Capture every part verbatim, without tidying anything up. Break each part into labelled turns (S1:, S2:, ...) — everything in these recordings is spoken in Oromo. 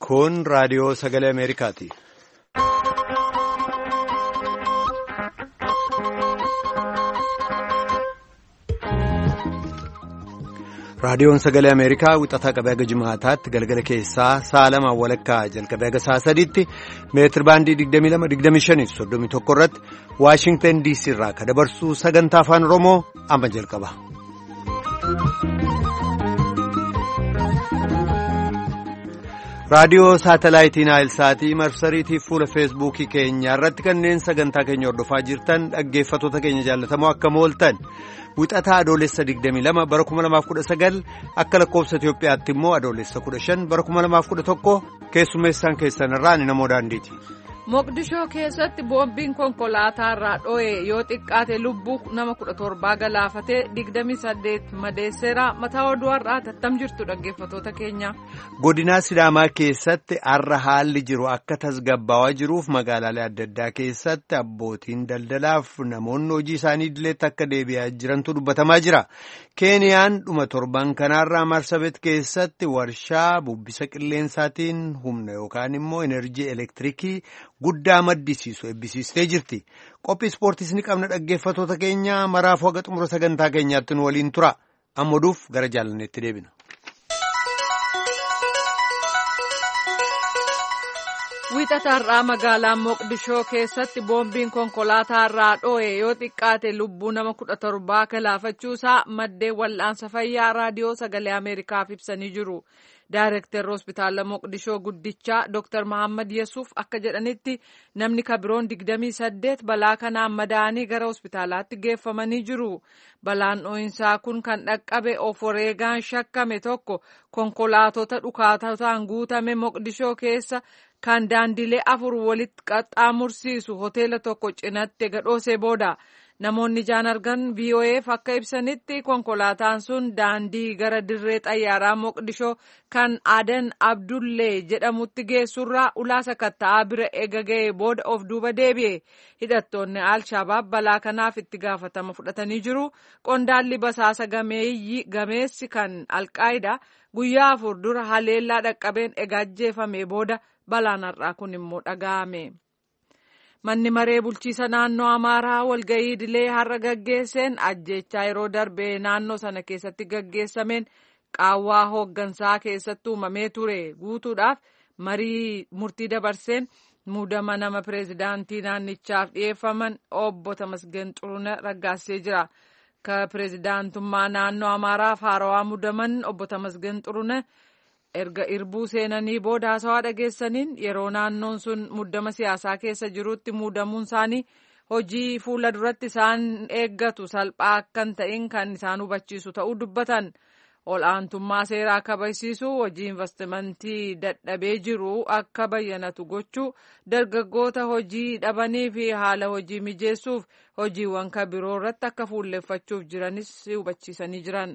S1: Kun raadiyoo sagalee Ameerikaati. Raadiyoon sagalee Ameerikaa wixataa qabee haga jimaataatti galgala keessaa sa'a lamaan walakkaa jalqabee haga sa'a sadiitti meetir baandii digdamii lama digdamii shanii fi soddomii tokko irratti Waashingtan D C irraa kan dabarsu sagantaa afaan Oromoo amma jalqaba. Raadiyoo saatalaayitii Naayilsaatii marsariitii fuula feesbuukii keenya irratti kanneen sagantaa keenya hordofaa jirtan dhaggeeffattoota keenya jaallatamoo akkam ooltan. Wixataa adoolessa digdamii lama bara kuma lamaaf kudha sagal akka lakkoofsa Itoophiyaatti immoo adoolessa kudha shan bara kuma lamaaf kudha tokko keessummeessaan keessan irraa ni namoo daandiiti.
S2: Moqdishoo keessatti boombiin konkolaataa irraa dho'e yoo xiqqaate lubbuu nama kudha torbaa galaafatee digdamii saddeet madeesseera mataa oduu har'aa tattam jirtu dhaggeeffattoota keenya.
S1: Godinaa Sidaamaa keessatti har'a haalli jiru akka tasgabbaawaa jiruuf magaalaalee adda addaa keessatti abbootiin daldalaaf namoonni hojii isaanii idileetti akka deebi'aa jirantu dubbatamaa jira. Keeniyaan dhuma torban kanaarraa Marsabet keessatti warshaa bubbisa qilleensaatiin humna yookaan immoo enerjii elektirikii guddaa maddisiisu eebbisiistee jirti. Qophii ispoortiis ni qabna dhaggeeffattoota keenya maraafuu haga xumura sagantaa keenyaatti nu waliin tura. Amma oduuf gara jaalanneetti deebina.
S2: Wiixataarraa magaalaa Moqdishoo keessatti boombiin konkolaataa irraa dho'e yoo xiqqaate lubbuu nama kudha torbaa galaafachuusaa maddeen wal'aansa fayyaa raadiyoo sagalee Ameerikaaf ibsanii jiru. Daayirektarri hospitaala Moqdishoo guddichaa Dooktar Mahammad Yesuuf akka jedhanitti namni kabiroon digdamii saddeet balaa kanaan madaa'anii gara hospitaalaatti geeffamanii jiru. Balaan dho'insaa kun kan dhaqqabe of wareegaan shakkame tokko konkolaatota dhukaatotaan guutame Moqdishoo keessa kan daandilee afur walitti qaxxaamursiisu hoteela tokko cinatti gadhoosee booda. Namoonni ijaan argan V O F akka ibsanitti konkolaataan sun daandii gara dirree xayyaaraa Moqdishoo kan Adan Abdullee jedhamutti geessurraa ulaa sakatta'aa bira eega ga'ee booda of duuba deebi'e. Hidhattoonni Al-Shabaab balaa kanaaf itti gaafatama fudhatanii jiru. Qondaalli basaasa gameessi kan Al-Qaayidaa guyyaa afur dura haleellaa dhaqqabeen eega ajjeefame booda balaan har'aa kun immoo dhaga'ame. Manni maree bulchiisa naannoo Amaaraa walga'ii idilee har'a gaggeesseen ajjeechaa yeroo darbee naannoo sana keessatti gaggeessameen qaawwaa hooggansaa keessatti uumamee ture guutuudhaaf marii murtii dabarseen muudama nama pireezidaantii naannichaaf dhiyeeffaman obbo Tamasgen Xurune raggaasee jira. Ka pireezidaantummaa naannoo Amaaraaf haarawaa muudaman obbo Tamasgen Xurune erga irbuu seenanii booda haasawaa dhageessaniin yeroo naannoon sun muddama siyaasaa keessa jirutti muudamuun isaanii hojii fuula duratti isaan eeggatu salphaa akkan ta'in kan isaan hubachiisu ta'uu dubbatan. Ol'aantummaa seeraa kabachiisuu hojii investimentii dadhabee jiru akka bayyanatu gochuu dargaggoota hojii dhabanii fi haala hojii mijeessuuf hojiiwwan kabiroo irratti akka fuulleffachuuf jiranis hubachiisanii jiran.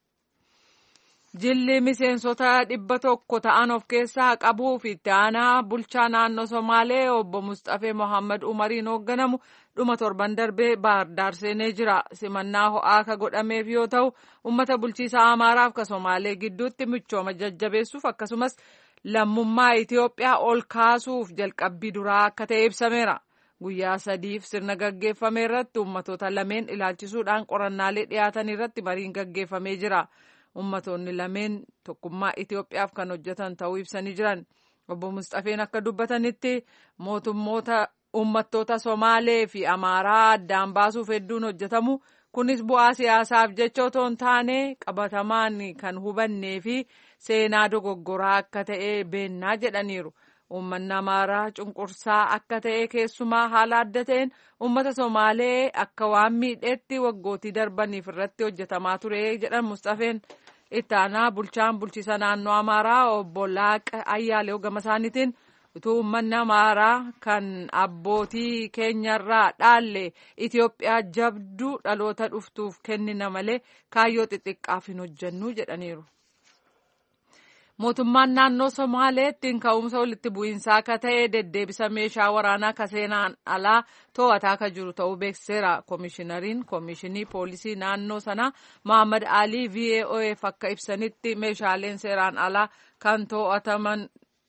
S2: Jilli miseensota dhibba tokko ta'an of keessaa qabuu fi itti aanaa bulchaa naannoo Somaalee obbo Mustafee Mohammad Umariin hoogganamu dhuma torban darbee Baardaar seenee jira. Simannaa ho'aa ka godhameef yoo ta'u uummata bulchiisa Amaaraaf ka Somaalee gidduutti michooma jajjabeessuuf akkasumas lammummaa Itoophiyaa ol kaasuuf jalqabbii duraa akka ta'e ibsameera. Guyyaa sadiif sirna gaggeeffame irratti uummatoota lameen ilaalchisuudhaan qorannaalee dhiyaatan irratti mariin gaggeeffamee jira. Ummatoonni lameen tokkummaa Itoophiyaaf kan hojjetan ta'uu ibsanii jiran. Obbo Mustafeen akka dubbatanitti mootummoota uummattoota Somaalee fi Amaaraa addaan baasuuf hedduun hojjetamu. Kunis bu'aa siyaasaaf jecha otoo hin taane qabatamaan kan hubannee fi seenaa dogoggoraa akka ta'e beennaa jedhaniiru. Uummanni Amaaraa cunqursaa akka ta'e keessumaa haala adda ta'een uummata Somaalee akka waan miidheetti waggootii darbaniif irratti hojjetamaa ture jedhan Mustafeen. Itti aanaa bulchaan bulchiisa naannoo Amaaraa obbo Laaqa Ayyaalew gama isaaniitiin utuu uummanni Amaaraa kan abbootii keenyarraa dhaalle Itoophiyaa jabduu dhaloota dhuftuuf kennina malee kaayyoo xixiqqaaf hin hojjennu jedhaniiru. Mootummaan naannoo Somaaleettiin ka'umsa walitti bu'iinsaa akka ta'e deddeebisa meeshaa waraanaa ka seenaan alaa to'ataa akka jiru ta'uu beeksiseera. Koomishinariin Koomishinii Poolisii naannoo sanaa Mohammad Alii V O F akka ibsanitti meeshaaleen seeraan alaa kan to'ataman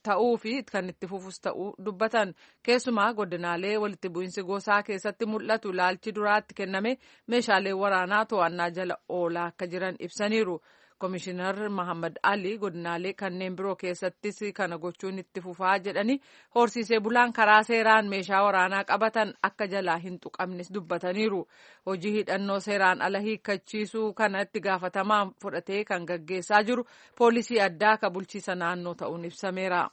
S2: ta'uu fi kan itti fufus ta'uu dubbatan. Keessumaa godinaalee walitti bu'iinsi gosaa keessatti mul'atu ilaalchi duraatti kenname meeshaalee waraanaa to'annaa jala oolaa akka jiran ibsaniiru. Komishinar Mahammad Ali godinaalee kanneen biroo keessattis kana gochuun itti fufaa jedhanii horsiisee bulaan karaa seeraan meeshaa waraanaa qabatan akka jalaa hin tuqamnes dubbataniiru. Hojii hidhannoo seeraan ala hiikkachiisuu kana itti gaafatamaan fudhatee kan gaggeessaa jiru poolisii addaa ka bulchiisa naannoo ta'uun ibsameera.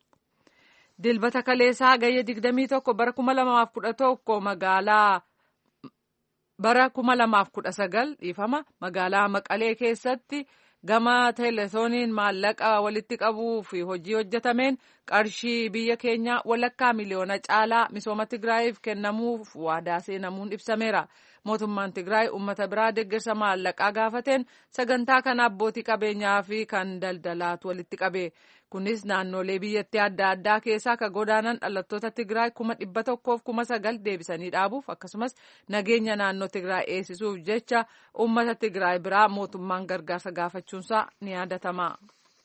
S2: Dilbata kaleessaa gayya digdamii tokko bara kuma lamaaf kudha tokko magaalaa bara kuma lamaaf kudha sagal dhiifama magaalaa Maqalee keessatti gama teeleetooniin maallaqa walitti qabuu fi hojii hojjetameen qarshii biyya keenyaa walakkaa miliyoona caalaa misooma Tigraayiif kennamuuf waadaa seenamuun ibsameera. Mootummaan Tigraay uummata biraa deeggarsa maallaqaa gaafateen sagantaa kana abbootii qabeenyaa fi kan daldalaatu walitti qabe. Kunis naannolee biyyattii adda addaa keessaa ka godaanan dhalattoota Tigraay kuma dhibba tokkoof kuma sagal deebisanii dhaabuuf akkasumas nageenya naannoo Tigraay eegsisuuf jecha uummata Tigraay biraa mootummaan gargaarsa gaafachuunsaa ni yaadatama.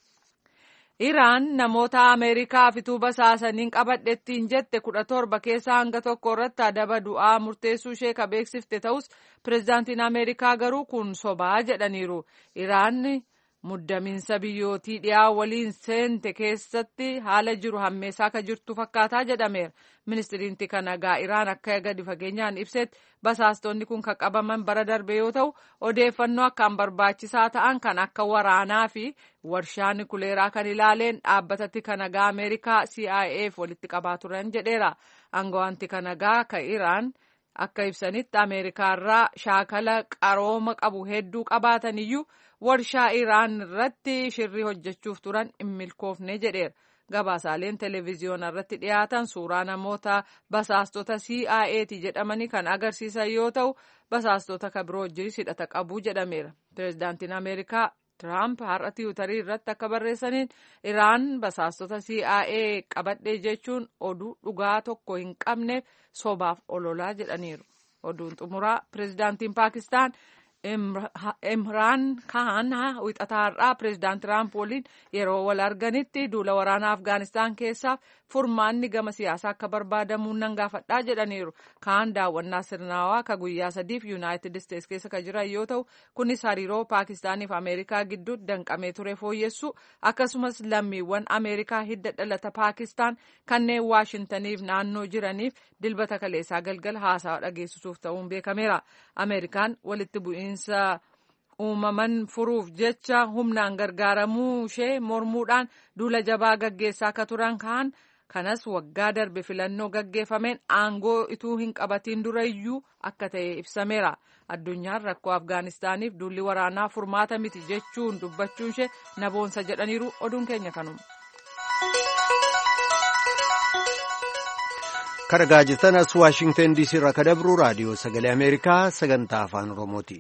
S2: Iraan namoota Ameerikaa fituu basaasaniin qabadhettiin jette kudha torba keessaa hanga tokko irratti adaba du'aa murteessuu ishee ka beeksifte ta'us pireezidaantiin Ameerikaa garuu kun sobaa jedhaniiru. Iraan muddamiinsa biyyootii dhiyaa waliin seente keessatti haala jiru hammeessaa ka jirtu fakkaataa jedhameera. Ministiriinti kan nagaa Iraan akka gadi fageenyaan ibsetti basaastonni kun kan qabaman bara darbe yoo ta'u odeeffannoo akkaan barbaachisaa ta'an kan akka waraanaa fi warshaa nukuleeraa kan ilaaleen dhaabbatatti kan nagaa Ameerikaa C I A walitti qabaa turan jedheera. Aangawaanti kan nagaa ka Iraan akka ibsanitti Ameerikaarraa shaakala qarooma qabu hedduu qabaatan iyyuu warshaa Iraan irratti shirrii hojjechuuf turan hin milkoofne jedheera. Gabaasaaleen televezyiyoona irratti dhiyaatan suuraa namoota basaastota C I A jedhamanii kan agarsiisan yoo ta'u basaastota ka biroo wajjin hidhata qabu jedhameera. Pireezidaantiin Ameerikaa Tiraamp har'a tiwutarii irratti akka barreessaniin Iraan basaastota C I A qabadhee jechuun oduu dhugaa tokko hin qabneef sobaaf ololaa jedhaniiru. Oduun xumuraa pireezidaantiin Paakistaan Imraan Khan wixataa har'aa pireezidaant Tiraamp waliin yeroo wal arganitti duula waraanaa Afgaanistaan keessaaf furmaanni gama siyaasaa akka barbaadamuun nan gaafadhaa jedhaniiru. Khan daawwannaa sirnaawaa ka guyyaa sadiif Yuunaayitid Isteets keessa ka jiran yoo ta'u kunis hariiroo Paakistaaniif Ameerikaa gidduutti danqamee ture fooyyessu akkasumas lammiiwwan Ameerikaa hidda dhalata Paakistaan kanneen Waashintaniif naannoo jiraniif dilbata kaleessaa galgala haasawa dhageessisuuf ta'uun beekameera. Ameerikaan walitti bu'iinsa uumaman furuuf jecha humnaan gargaaramuu ishee mormuudhaan duula jabaa gaggeessaa akka turan Khan kanas waggaa darbe filannoo gaggeeffameen aangoo ituu hin qabatiin durayyuu akka ta'e ibsameera. Addunyaan rakkoo Afgaanistaaniif duulli waraanaa furmaata miti jechuun dubbachuun ishee naboonsa jedhaniiru. Oduun keenya kanuma.
S1: Karagaa jirtan as Waashingtan D C irraa ka dabru raadiyoo sagalee Ameerikaa sagantaa afaan Oromooti.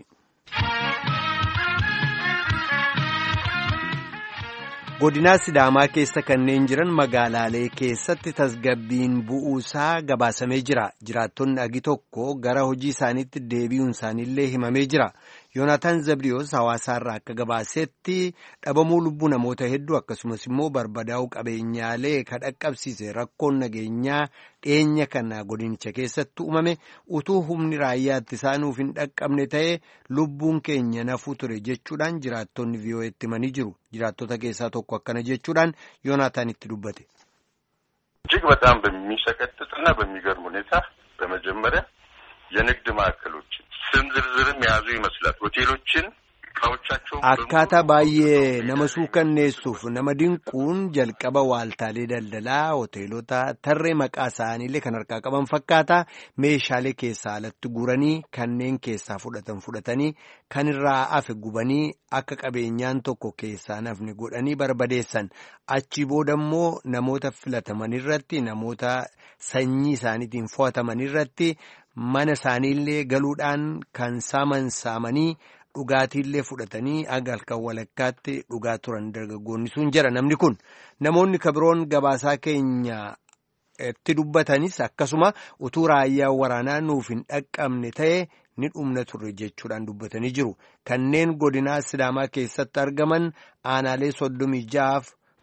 S1: Godinaa Sidaamaa keessa kanneen jiran magaalaalee keessatti tasgabbiin bu'uusaa gabaasamee jira. Jiraattonni agi tokko gara hojii isaaniitti deebi'uun isaaniillee himamee jira. Yoonaatan Zabriyoos hawaasaarraa akka gabaasetti dhabamuu lubbuu namoota hedduu akkasumas immoo barbadaa'uu qabeenyaalee ka dhaqqabsiise rakkoon nageenyaa dhiyeenya kana godinicha keessatti uumame utuu humni raayyaa ittisaa nuuf hin dhaqqabne ta'e lubbuun keenya nafuu ture jechuudhaan jiraattonni V O E'tti himanii jiru. Jiraattota keessaa tokko akkana jechuudhaan Yoonaatan itti dubbate.
S3: እጅግ በጣም በሚሰቀጥጥና በሚገርም ሁኔታ በመጀመሪያ የንግድ ማዕከሎችን ስም ዝርዝርም የያዙ ይመስላል ሆቴሎችን እቃዎቻቸው
S1: akkaataa baay'ee nama suukanneessuuf nama dinquun jalqaba waaltaalee daldalaa hoteelota tarree maqaa isaaniillee kan harkaa qaban fakkaata meeshaalee keessaa alatti guranii kanneen keessaa fudhatan fudhatanii kan irraa hafe gubanii akka qabeenyaan tokko keessaa nafni godhanii barbadeessan achi boodammoo namoota filataman irratti namoota sanyii isaaniitiin fo'ataman irratti mana isaaniillee galuudhaan kan saaman saamanii dhugaatiillee fudhatanii aga halkan walakkaatti dhugaa turan dargaggoonni sun jira. Namni kun namoonni kabiroon gabaasaa keenya itti dubbatanis akkasuma utuu raayyaa waraanaa nuuf hin dhaqqabne ta'e ni dhumna turre jechuudhaan dubbatanii jiru. Kanneen godinaa Sidaamaa keessatti argaman aanaalee soddomii ja'aaf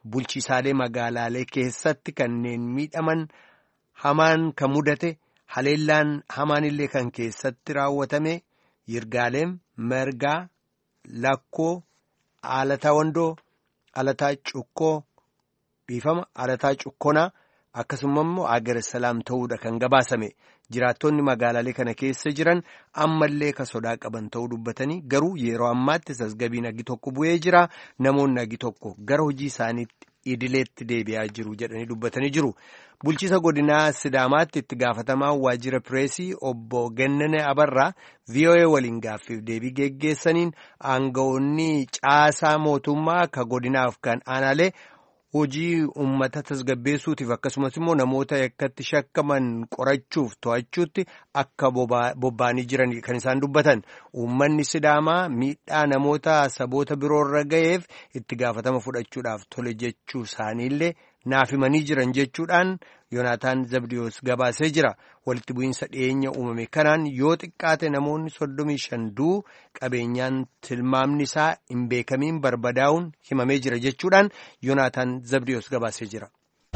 S1: bulchiisaalee magaalaalee keessatti kanneen miidhaman hamaan kan mudate haleellaan hamaan illee kan keessatti raawwatame Yirgaaleem, Mergaa, Lakkoo, Alataa Wandoo, Alataa Cukkoo, dhiifama Alataa Cukkonaa akkasuma immoo Agar Salaam ta'uudha kan gabaasame. Jiraattonni magaalaalee kana keessa jiran ammallee ka sodaa qaban ta'uu dubbatanii garuu yeroo ammaatti tasgabbiin agi tokko bu'ee jira. Namoonni agi tokko gara hojii isaaniitti idileetti deebi'aa jiru jedhanii dubbatanii jiru. Bulchiisa godinaa Sidaamaatti itti gaafatamaa waajjira pireesii obbo Gennene Abarraa V O A waliin gaaffiif deebii geggeessaniin aangawoonni caasaa mootummaa ka godinaaf kan aanaalee hojii uummata tasgabbeessuutiif akkasumas immoo namoota yakkatti shakkaman qorachuuf to'achuutti akka bobba'anii jiran kan isaan dubbatan. Uummanni Sidaamaa miidhaa namoota saboota biroorra ga'eef itti gaafatama fudhachuudhaaf tole jechuu isaaniillee naaf himanii jiran jechuudhaan Yoonaataan Zabdiyoos gabaasee jira. Walitti bu'iinsa dhiyeenya uumame kanaan yoo xiqqaate namoonni soddomii shan du'uu qabeenyaan tilmaamni isaa hin beekamiin barbadaa'uun himamee jira jechuudhaan Yoonaataan Zabdiyoos gabaasee jira.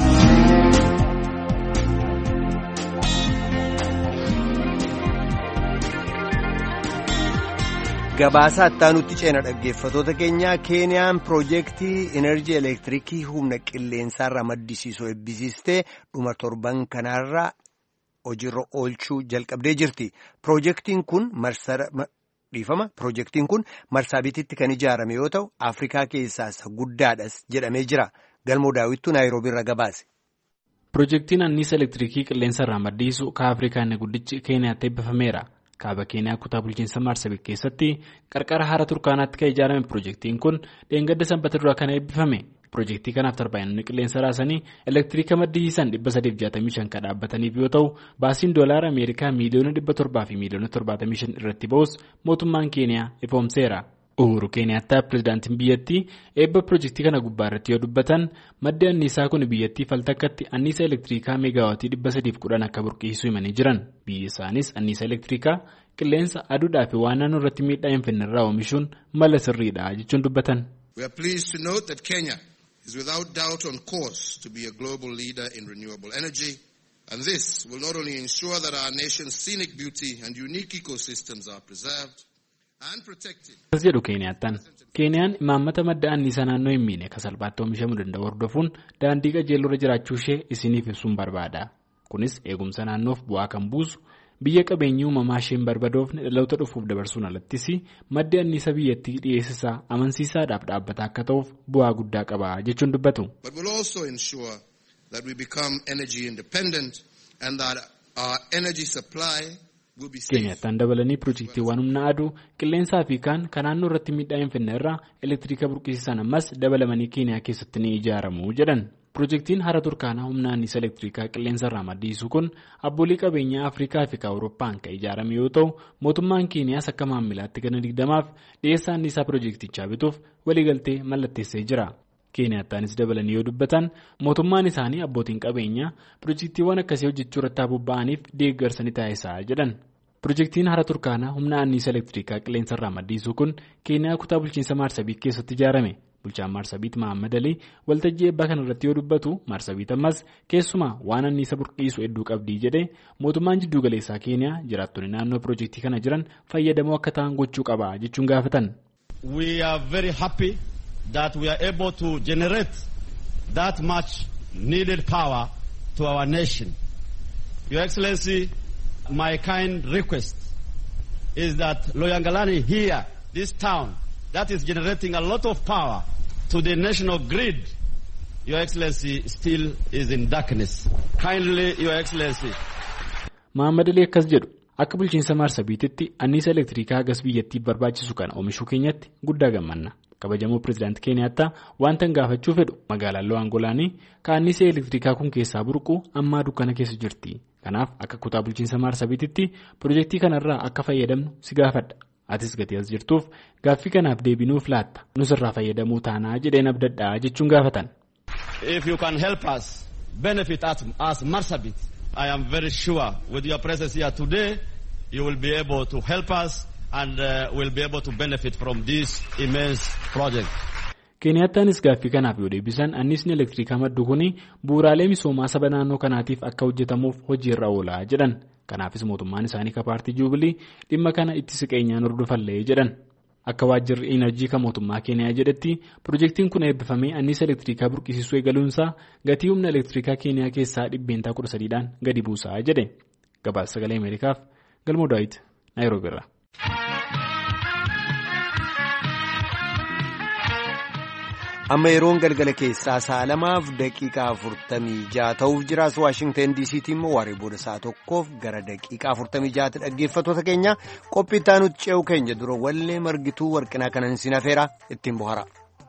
S1: Gabaasa attaanutti ceena dhaggeeffatoota keenya Keeniyaan piroojeektii enerjii elektiriikii humna qilleensaarraa maddisiisuu eebbisiistee dhuma torban kanaarraa hojiirra oolchuu jalqabdee jirti. Piroojeektiin kun marsara dhiifama piroojeektiin kun Marsaabiititti kan ijaarame yoo ta'u Afrikaa keessaa isa guddaadhas jedhamee jira. Galmoo Daawittuu Naayiroobiirra gabaase.
S4: Piroojeektiin anniisa elektiriikii qilleensarraa maddisiisu ka Afrikaa inni guddichi Keeniyaatti eebbifameera. Kaaba Keeniyaa kutaa bulchiinsa Marsabit keessatti qarqara hara Turkaanaatti kan ijaarame piroojeektiin kun dheengadda sanbata duraa kana eebbifame. Piroojeektii kanaaf tarbaayinonni qilleensa raasanii elektiriika maddisiisan dhibba sadii fi jaatamii shan kan dhaabbataniif yoo ta'u baasiin doolaara Ameerikaa miiliyoona dhibba torbaa fi miiliyoona torbaatamii shan irratti ba'us mootummaan Keeniyaa ifoomseera. Uhuru Keeniyaattaa pirezidaantiin biyyattii eebba piroojeektii kana gubbaa irratti yoo dubbatan maddi anniisaa kun biyyattii faltakkatti anniisa elektiriikaa meegaawaatii dhibba sadiif kudhan akka burqisiisu himanii jiran. Biyyi isaanis anniisa elektiriikaa qilleensa aduudhaa fi waan naannoo irratti miidhaa hin fidne irraa oomishuun mala sirriidha jechuun dubbatan.
S5: We are pleased to note that Kenya is without doubt on course to be a global leader in renewable energy, and this will not only ensure that our nation's scenic beauty and unique ecosystems are preserved and protected.
S4: As jedhu Keeniyaattaan Keeniyaan imaammata madda anniisaa naannoo hin miine kan salphaatti oomishamuu danda'u hordofuun daandii qajeelurra jiraachuu ishee isiniif ibsuun barbaada. Kunis eegumsa naannoof bu'aa kan buusu biyya qabeenyi uumamaa isheen barbadoofne dhaloota dhufuuf dabarsuun alattis maddi anniisaa biyyattii dhiyeessisaa amansiisaadhaaf dhaabbataa akka ta'uuf bu'aa guddaa qaba jechuun dubbatu.
S5: But we'll also ensure that we become energy independent and that our energy supply will be safe.
S4: Keeniyaattaan dabalanii piroojeektiiwwan humna aduu qilleensaa fi kaan kan naannoo irratti miidhaa hin fidne irraa elektiriika burqisiisan ammas dabalamanii Keeniyaa keessatti ni ijaaramu jedhan. Piroojeektiin hara Turkaanaa humna anniisaa elektiriikaa qilleensarraa maddisiisu kun abboolii qabeenyaa Afrikaa fi Awurooppaan kan ijaarame yoo ta'u mootummaan Keeniyaas akka maamilaatti gana digdamaaf dhiyeessaa anniisaa piroojeektichaa bituuf waliigaltee mallatteessee jira. Keeniyaattaanis dabalanii yoo dubbatan mootummaan isaanii abbootiin qabeenyaa piroojeektiiwwan akkasii hojjechuu irratti bobba'aniif deeggarsa ni taasisaa jedhan. Piroojeektiin hara Turkaanaa humna anniisaa elektiriikaa qilleensarraa maddisiisu kun Keeniyaa kutaa bulchiinsa Maarsabiit keessatti ijaarame. Bulchaan Maarsabiit Mahammad Alii waltajjii eebbaa kana irratti yoo dubbatu Maarsabiit ammas keessumaa waan anniisa burqisu hedduu qabdii jedhee mootummaan jidduu galeessaa Keeniyaa jiraattonni naannoo piroojeektii kana jiran fayyadamoo akka ta'an gochuu qaba jechuun gaafatan.
S6: We are very happy that we are able to generate that much needed power to our nation. Your Excellency, my kind request is that Loyangalani here, this town, that is generating a lot of power to the national grid, Your Excellency, still is in darkness. Kindly, Your Excellency.
S4: Mahammad Ali akkas jedhu akka bulchiinsa Maarsabiititti anniisa elektiriikaa gas biyyattiif barbaachisu kana oomishuu keenyatti guddaa gammanna. Kabajamoo pirezidaantii Keeniyaattaa wanta gaafachuu fedhu magaalaan Lo'aangolaanii kan anniisa elektiriikaa kun keessaa burqu ammaa dukkana keessa jirti. Kanaaf akka kutaa bulchiinsa Maarsabiititti piroojeektii kanarraa akka fayyadamnu si gaafadha. Atis gatii as jirtuuf gaaffii kanaaf deebinuuf laatta nus irraa fayyadamuu taanaa jedheen abdadhaa jechuun gaafatan.
S6: If you can help us benefit us as Marsabit, I am very sure with your presence here today, you will be able to help us and uh, will be able to benefit from this immense project.
S4: Keeniyaataanis gaaffii kanaaf yoo deebisan anniisni elektirikaa maddu kun bu'uuraalee misoomaa saba naannoo kanaatiif akka hojjetamuuf hojiirra oolaa jedhan. Kanaafis mootummaan isaanii ka paartii Juubilii dhimma kana itti siqeenyaan hordofallee jedhan. Akka waajjirri Inerjii kan mootummaa Keeniyaa jedhetti pirojektiin kun eebbifamee anniisa elektirikaa burqisiisuu eegaluunsaa gatii humna elektirikaa Keeniyaa keessaa dhibbeentaa kudha sadiidhaan gadi buusaa jedhe. Gabaasa sagalee Ameerikaaf Galmoo Daawit Naayiroobii irraa.
S1: Amma yeroon galgala keessaa sa'a lamaaf daqiiqaa afurtamii ja'a ta'uuf jiraas Waashingteen diisiitti immoo waaree booda sa'a tokkoof gara daqiiqaa afurtamii ja'aatti dhaggeeffattoota keenya qophii itti aanutti ce'u keenya dura wallee margituu warqinaa kanan isin afeera ittiin bohara.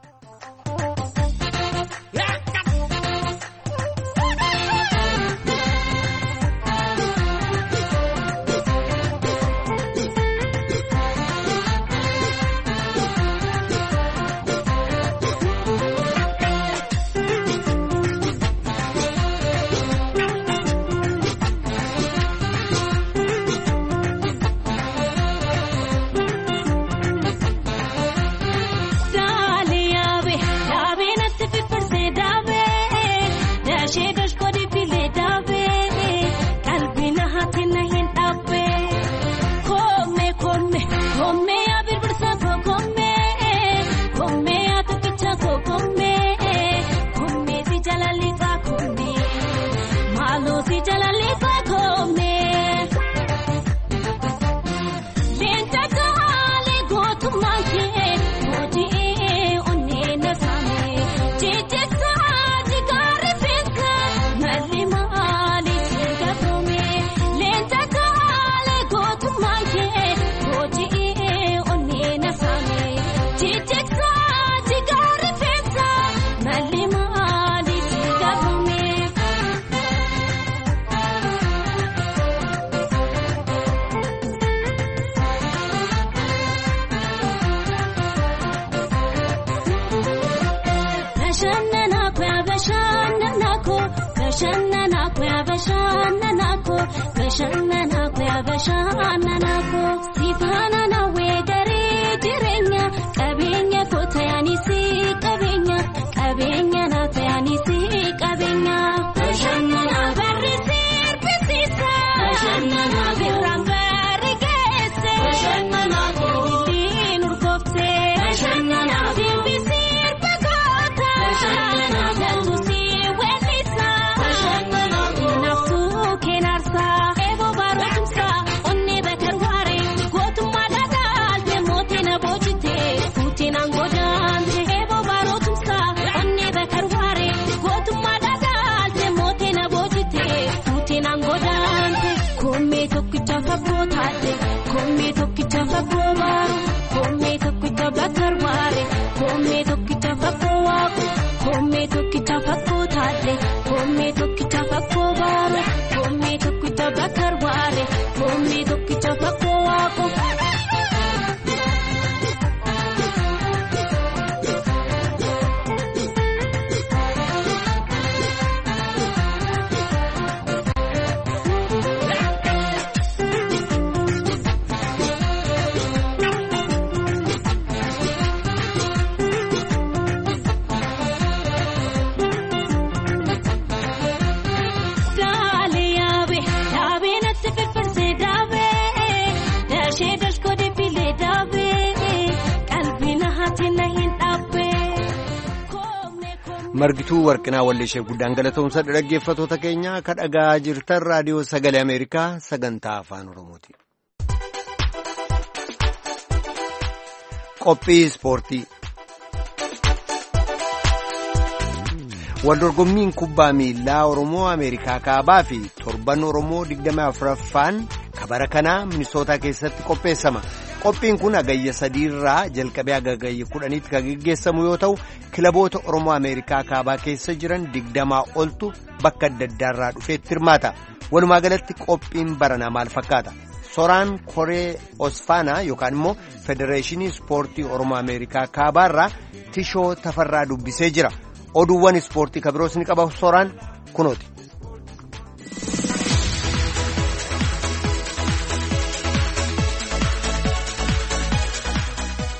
S1: margituu warqinaa walleeshee guddaan galatoomsa dhaggeeffattoota keenya ka dhagaa jirtan raadiyoo sagalee Ameerikaa sagantaa afaan Oromooti. Qophii ispoortii. Waldorgommiin kubbaa miilaa Oromoo Ameerikaa kaabaa fi torban Oromoo digdamii afuraffaan kabara kanaa Minisootaa keessatti qopheessama. Qophiin kun hagayya sadiirraa jalqabee hagayya kudhaniitti kan gaggeessamu yoo ta'u kilaboota Oromoo Ameerikaa kaabaa keessa jiran digdamaa oltu bakka adda addaarraa dhufeetti hirmaata. Walumaa galatti qophiin baranaa maal fakkaata? Soraan Koree Osfaanaa yookaan immoo Federeeshinii Ispoortii Oromoo Ameerikaa kaabaarraa Tishoo Tafarraa dubbisee jira. Oduuwwan ispoortii kabiroos ni qaba Soraan kunooti.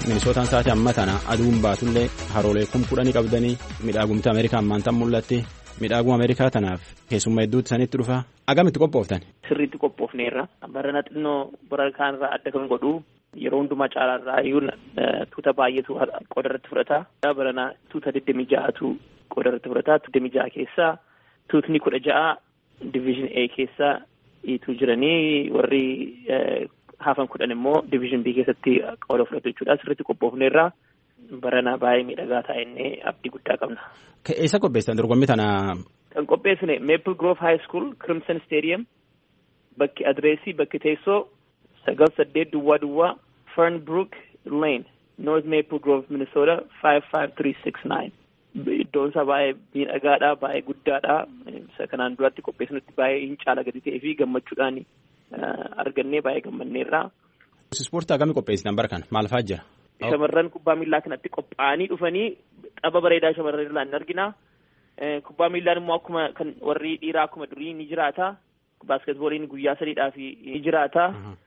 S4: Minisootaan sa'aatii amma tana aduun baatullee haroolee kum kudhanii qabdanii midhaagumti Ameerikaa ammaan tan mul'atti midhaaguma Ameerikaa tanaaf keessummaa hedduutti sanitti dhufa agamitti qophooftan.
S7: Sirriitti qophoofneerra barana xinnoo bara kaanirraa adda kan godhu yeroo hundumaa caalaarraa iyyuu tuuta baay'eetu qooda irratti fudhata. Barana tuuta digdamii ja'atu qooda irratti fudhata. digdamii ja'a keessaa tuutni kudha ja'a diviizhin A keessaa ituu jiranii warri hafan kudhan immoo diviizhin B keessatti qooda fudhatu jechuudha. Sirriitti qophoofneerra barana baay'ee miidhagaa taa'ennee abdii guddaa qabna.
S4: Eessa qopheessan dorgommii tana?
S7: Kan qopheessine Maple Grove High School Crimson Stadium bakki adreesii bakki teessoo sagal saddeet duwwaa duwwaa Fernbrook Lane North Maple Grove Minnesota five five three six nine. Iddoon isaa baay'ee miidhagaadha, baay'ee guddaadha. Isa kanaan duratti qopheessinutti baay'ee hin caala gadi ta'ee fi gammachuudhaan argannee baay'ee gammanneerra.
S4: Ispoortii hagamii qopheessitan bara kana maal fa'aa jira?
S7: Shamarran kubbaa miillaa kanatti qophaa'anii dhufanii tapha bareedaa shamarran irraa ni argina. Kubbaa miillaan immoo akkuma kan warri dhiiraa akkuma durii ni jiraata. Baaskeetbooliin guyyaa sadiidhaaf ni jiraata.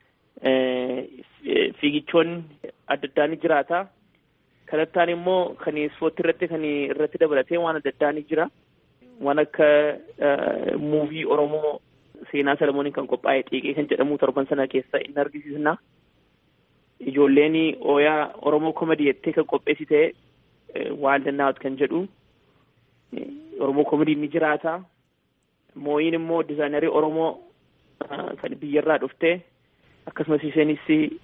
S7: Fiigichoonni adda addaa ni jiraata. Kanattaan immoo kan ispoortii irratti kan irratti dabalatee waan adda addaa ni jira. Waan akka muuvii Oromoo seenaa Salamooniin kan qophaa'e xiiqee kan jedhamu torban sana keessa inni argisiisna. Ijoolleen ooyaa Oromoo komedii jettee kan qopheessite waan dandaa'atu kan jedhu Oromoo komedii ni jiraata. Mooyin immoo dizaayinerii Oromoo kan biyyarraa dhufte akkasumas isheenis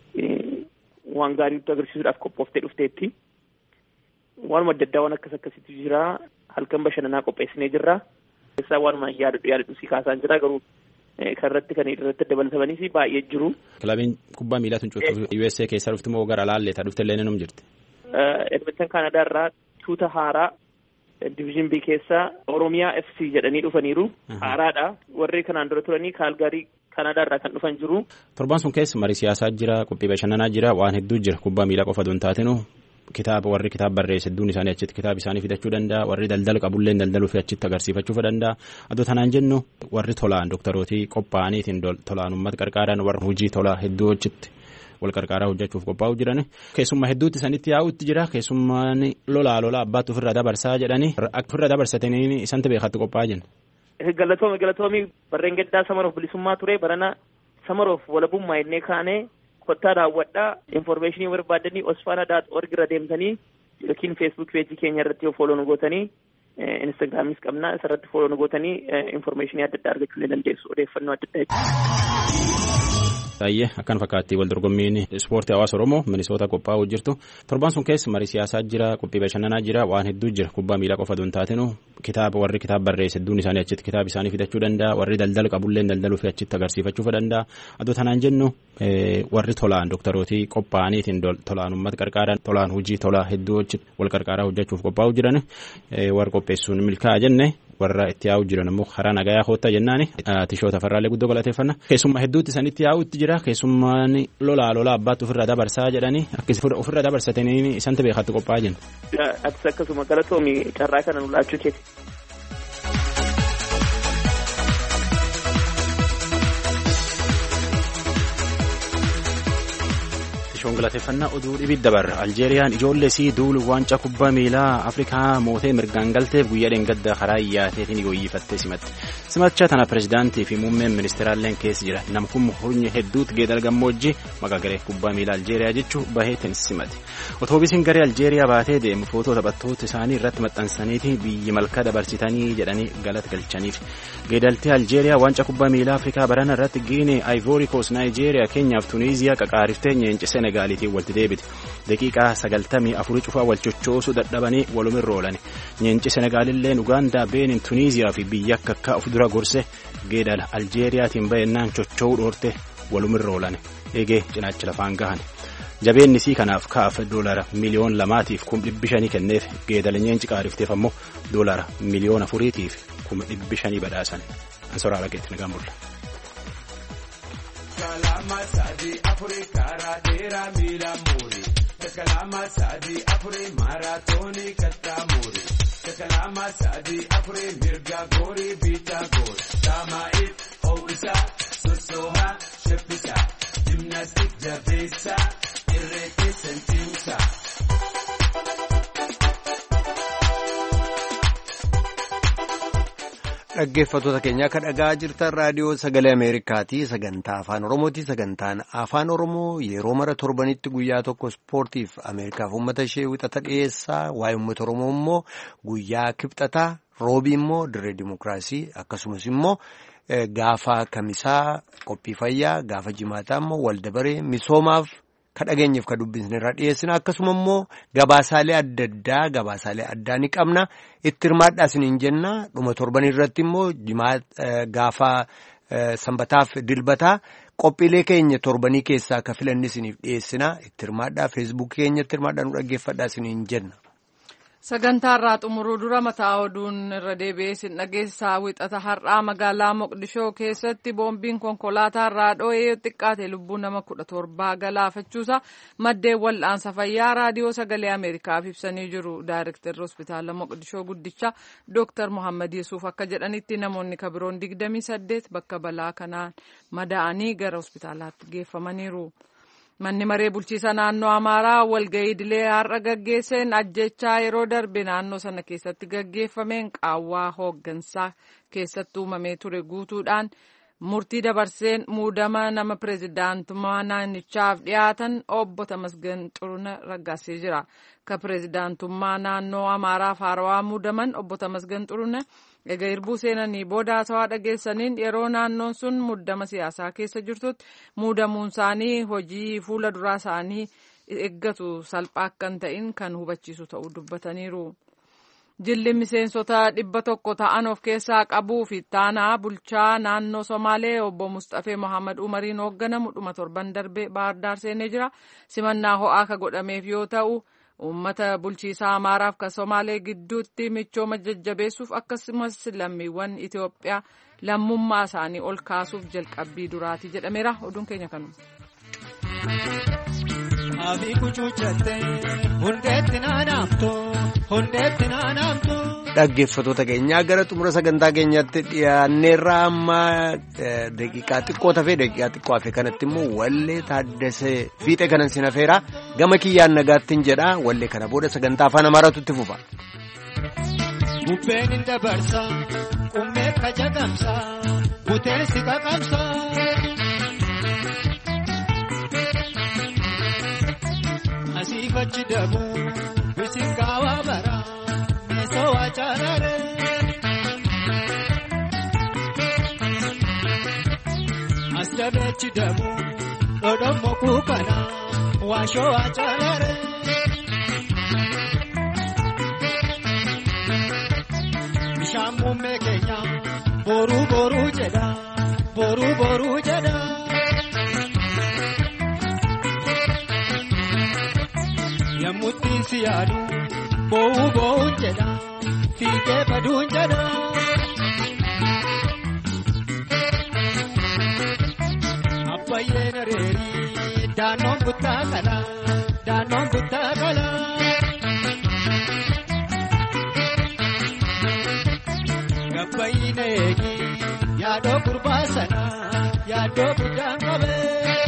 S7: waan gaarii nutti agarsiisuudhaaf qophooftee dhufteetti. Waanuma adda addaa waan akkas akkasitti jira. Halkan bashannanaa qopheessinee jirra. Keessaa waanuma yaadadhu yaadadhu si kaasaan jira garuu kan irratti kan irratti dabalatamanii baay'ee jiru.
S4: Kilabiin kubbaa miilaa tun cuutu U S A keessaa dhufti moo gara laalleeta dhufte illee num jirti?
S7: Edmonton Canada irraa tuuta haaraa diviizhin B keessaa Oromiyaa F C jedhanii dhufaniiru. Haaraadha. Warri kanaan dura turanii Kaalgaarii Canada irraa kan dhufan jiru.
S4: Torban sun keessa marii siyaasaa jira, qophii bashannanaa jira, waan hedduu jira. Kubbaa miilaa qofa don taatinu kitaaba warri kitaaba barreesse hedduun isaanii achitti kitaaba isaanii fidachuu danda'a. Warri daldala qabullee daldaluu fi achitti agarsiifachuu danda'a. Adoo tanaan jennu warri tolaan dooktarootii qophaa'aniitiin tolaan uummata qarqaaraan warra hojii tolaa hedduu achitti wal qarqaaraa hojjechuuf qophaa'u jiran. Keessummaa hedduutti sanitti yaa'utti jira. Keessummaan lolaa lolaa abbaatu ofirra dabarsaa jedhanii akka ofirra dabarsatanii isatti beekatti qophaa'aa jiran.
S7: Galatoomi galatoomi barreen gaddaa samaroof bilisummaa ture barana samaroof walabummaa innee kaanee kottaa daawwadhaa informeeshinii barbaadanii osfaana daat org irra deemtanii yookiin feesbuuk peejii keenya irratti yoo fooloo nu gootanii instagraamis qabnaa isarratti fooloo nu gootanii informeeshinii adda addaa argachuu ni dandeessu odeeffannoo adda addaa.
S4: Baay'ee akkan fakkaatti wal dorgommiin ispoortii hawaasa Oromoo Minisoota qophaa'uu jirtu. Torban sun keessa marii siyaasaa jira, qophii bashannanaa jira, waan hedduu jira. Kubbaa miilaa qofa don taatinu kitaaba warri kitaaba barreesse hedduun isaanii achitti kitaaba isaanii fidachuu danda'a. Warri daldala qabullee daldaluu fi achitti agarsiifachuu danda'a. Adoo tanaan jennu warri tolaan dooktarootii qophaa'aniitiin tolaan uummata qarqaaraan tolaan hojii tolaa hedduu wal qarqaaraa hojjechuuf qophaa'uu jiran warra qopheessuun milkaa'aa jenne. Warra itti yaa'u jiran immoo karaa nagayaa hoottaa jennaani tishoota farraalee guddoo galateeffanna. Keessummaa hedduutti sanitti yaa'utti jira. Keessummaan lolaa lolaa abbaatu ofirra dabarsaa jedhanii akkasii ofirra dabarsatanii isatti beekatti qophaa'aa jiran.
S7: Atis akkasuma galatoomi carraa kana nu laachuu keeti.
S4: Tishoon galateeffannaa oduu dhibid dabarra. Aljeeriyaan ijoollee isii duulu waancaa kubbaa miilaa Afrikaa mootee mirgaan galteef guyyaa dheengaddaa karaa iyyaateetiin gooyyifattee simatti. Simacha tana pirezidaantii fi muummeen ministeeraalleen keessa jira. Namkum hurnye hedduutti geedal gammoojjii maqaa garee kubbaa miilaa Aljeeriyaa jechuu baheetiin simate. Otoobiisiin garee Aljeeriyaa baatee deemu footoo taphattoota isaanii irratti maxxansaniitii biyyi malkaa dabarsitanii jedhanii galata galchaniif. Geedaltee Aljeeriyaa waancaa kubbaa miilaa Afrikaa barana irratti Giinee, Ivory Coast, Naayijeeriyaa, Keenyaaf Tuniiziyaa qaqaariftee nyeenchisee Senegaalitiin walitti deebite. Daqiiqaa sagaltamii afurii cufaa wal chochoosuu dadhabanii walumirra oolan. Nyeenchi Senegaalilleen Ugaandaa, Beenin, Tuniiziyaa fi biyya akka akka of dura gorse geedala Aljeeriyaatiin baay'inaan chocho'uu dhoorte walumirra oolan. Eegee cinaacha lafaan gahan. Jabeenni isii kanaaf kaaf doolara miliyoon lamaatiif kum dhibbi shanii kenneef geedala nyeenchi qaarifteef ammoo doolara miliyoon afuriitiif kum dhibbi shanii badhaasan. Ansoraa lageetti nagaan bulla. Kalama sadi afuri kara dera mila muri. Kalama sadi afuri maratoni katta muri. Kalama sadi afuri mirga gori bita gori. Tamait howisa susoha shepisa. Gymnastic jabesa irrete sentimsa.
S1: Dhaggeeffattoota keenya akka dhagaa jirtan raadiyoo sagalee Ameerikaati. Sagantaa afaan Oromooti. Sagantaan afaan Oromoo yeroo mara torbanitti guyyaa tokko ispoortiif Ameerikaaf uummata ishee wixata dhiyeessaa. Waa'ee uummata Oromoo immoo guyyaa kibxataa, roobii immoo dirree dimokiraasii, akkasumas immoo gaafa kamisaa qophii fayyaa, gaafa jimaataa immoo waldabaree misoomaaf ka dhageenyeef ka dubbisne irraa dhiyeessina. Akkasuma immoo gabaasaalee adda addaa gabaasaalee addaa ni qabna. Itti hirmaadhaa isiniin jenna. Dhuma torbanii irratti immoo gaafa sanbataaf dilbataa qophiilee keenya torbanii keessaa ka filanni isiniif dhiyeessina. Itti hirmaadhaa feesbuukii keenyatti hirmaadhaa nu dhaggeeffadhaa isiniin jenna.
S2: Sagantaa irraa xumuruu dura mataa oduun irra deebi'ee isin dhageessaa. Wixata har'aa magaalaa Moqdishoo keessatti boombiin konkolaataa irraa dho'ee xiqqaate lubbuu nama kudha torbaa galaafachuusa maddeen wal'aansa fayyaa raadiyoo sagalee Ameerikaaf ibsanii jiru. Daayirektarri hospitaala Moqdishoo guddicha Dooktar Mohammad Yesuuf akka jedhanitti namoonni kabiroon digdamii saddeet bakka balaa kanaan madaa'anii gara hospitaalaatti geeffamaniiru. Manni maree bulchiisa naannoo Amaaraa walga'ii idilee har'a gaggeesseen ajjechaa yeroo darbe naannoo sana keessatti gaggeeffameen qaawwaa hooggansaa keessatti uumamee ture guutuudhaan murtii dabarseen muudama nama pireezidaantummaa naannichaaf dhiyaatan obbo Tamasgan Xurunee raggaasee jira. Ka pireezidaantummaa naannoo Amaaraaf haarawaa muudaman obbo Tamasgan Xurunee egaa hirbuu seenanii booda haasawaa dhageessaniin yeroo naannoon sun muddama siyaasaa keessa jirtutti muudamuun isaanii hojii fuula duraa isaanii eeggatu salphaa akka hin ta'in kan hubachiisu ta'uu dubbataniiru. Jilli miseensota dhibba tokko ta'an of keessaa qabuu fi taanaa bulchaa naannoo Somaalee obbo Mustafee Mohaammed Umariin hoogganamu dhuma torban darbee Baahirdaar seenee jira. Simannaa ho'aa ka godhameef yoo ta'u uummata bulchiisaa Amaaraaf ka Somaalee gidduutti michooma jajjabeessuuf akkasumas lammiiwwan Itoophiyaa lammummaa isaanii ol kaasuuf jalqabbii duraati jedhameera. Oduun keenya kanuma.
S1: Dhaggeeffattoota keenyaa gara xumura sagantaa keenyatti dhiyaanneerraa amma daqiiqaa xiqqoo tafee daqiiqaa xiqqoo hafe kanatti immoo wallee Taaddasee Fiixee kanan sin hafeera gama kiyyaan nagaattiin jedha. Wallee kana booda sagantaa afaan Amaaraatu itti fufa.
S8: Bubbeen dabarsa qummee kajagamsa buteessi qaqamsa. Asiifachi dabu bisin kaawaa bara meesoo wachaarare. Asdabeechi dabu dhodhommo kuukana waashoo wachaarare. Bishaan muummee keenya boruu boruu jedha boruu boruu jedha. Yammutti si yaadu boo'u boo'uun jedha fiigee baduun jedha. Abbayyeen areerii daannoon buttaa qala daannoon buttaa qala. Gabbayyiin eegi yaadoo gurbaa sana yaadoo guddaan qabee.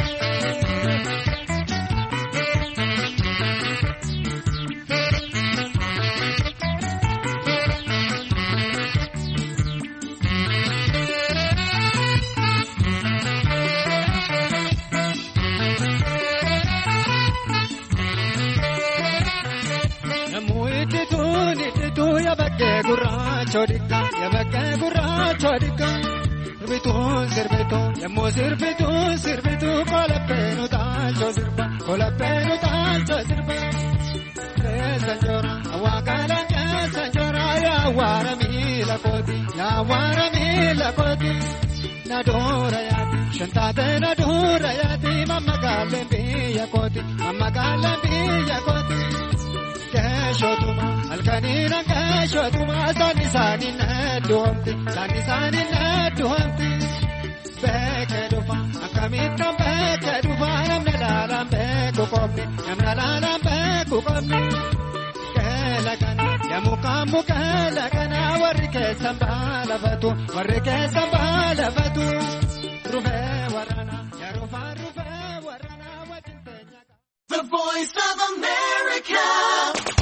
S8: Yabakkee gurraacha dikka yabakkee gurraacha dikka sirbituun sirbituun yemmuu sirbituun sirbituun kolaphee nu taalcha sirba kolaphee nu taalcha sirba. Keessa njoora awwaakalaan keessa njoora yaawwaara miila kooti yaawwaara miila kooti na doora yaati shantaatee na doora yaati mammagaaleen biyya kooti mammagaaleen biyya kooti. Keeshotuma halkaniin keeshotuma saani saani needuhamti saani saani needuhamti. Beekee dhufa akkamitti beekee dhufa namni laalaan beeku qofni namni laalaan beeku qofni. Keela kana yemmuu mukeela kana warri keessan baalafatu warri keessan baalafatu. Rufee warrana yaa rufaa rufee warrana wajjin teenya. The Voice of America.